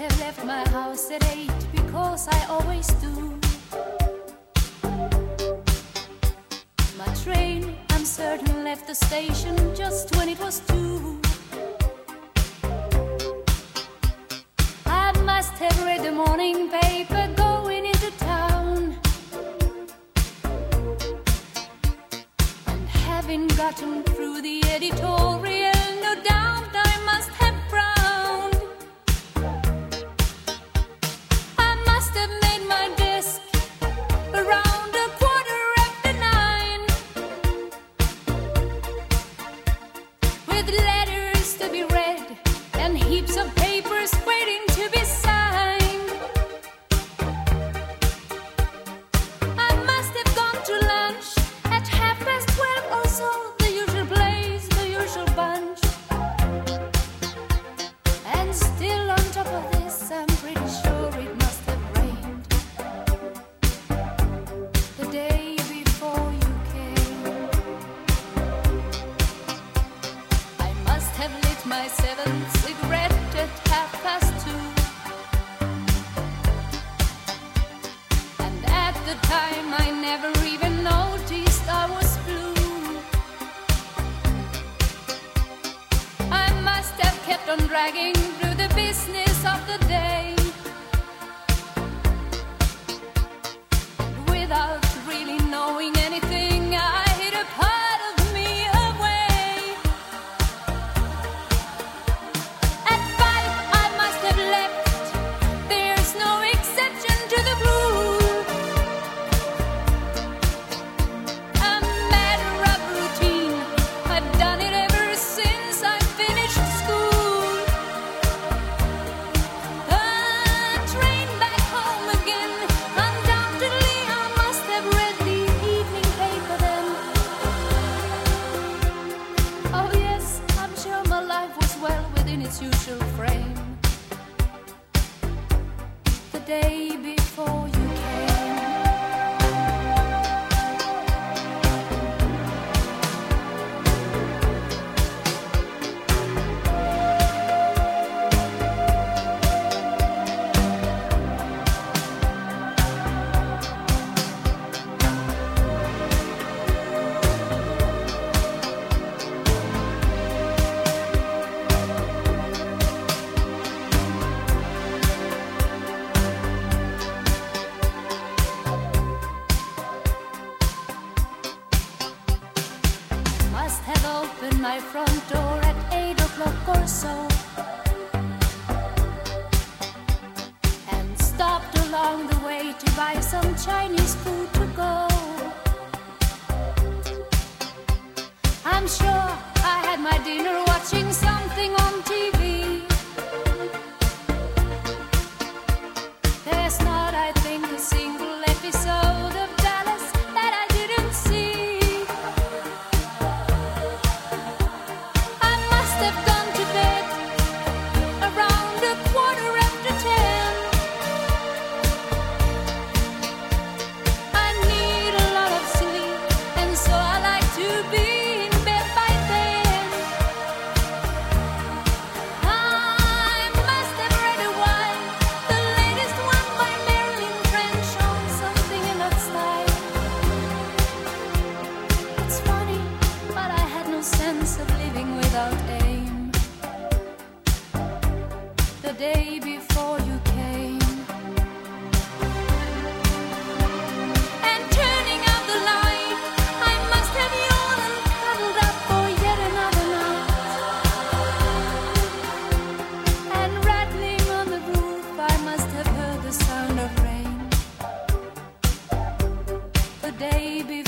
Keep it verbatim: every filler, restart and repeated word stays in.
have left my house at eight because I always do. My train, I'm certain, left the station just when it was two. I must have read the morning paper going into town, and having gotten through the editorial, no doubt I must have frowned. I must have made my desk around a quarter after nine, with letters to be read and heaps of papers waiting to be signed. I must have gone to lunch at half past twelve or so, the usual place, the usual bunch. And still on top of this, I'm pretty sure it must have rained the day before you came. I must have lit my seventh cigarette at half past two, and at the time I never even noticed I was blue. I must have kept on dragging through the business of the day, without really knowing anything. I hid a part of me away. At five I must have left. There's no exception to the rule. A matter of routine, I've done it ever since I finished school. A train back home again. Undoubtedly I must have read the evening paper then. Oh yes, I'm sure my life was well within its usual frame the day before you came. Must have opened my front door at eight o'clock or so, and stopped along the way to buy some Chinese food to go. I'm sure I had my dinner watching something on T V. There's not, I think, a single episode of Dallas that I didn't see. I must have gone to bed around a quarter after ten. I need a lot of sleep, and so I like to be in bed by then. I must have read a while, the latest one by Marilyn French, on something in that style. It's funny, but I had no sense of living without aim the day before you came. And turning out the light, I must have yawned and cuddled up for yet another night. And rattling on the roof, I must have heard the sound of rain the day before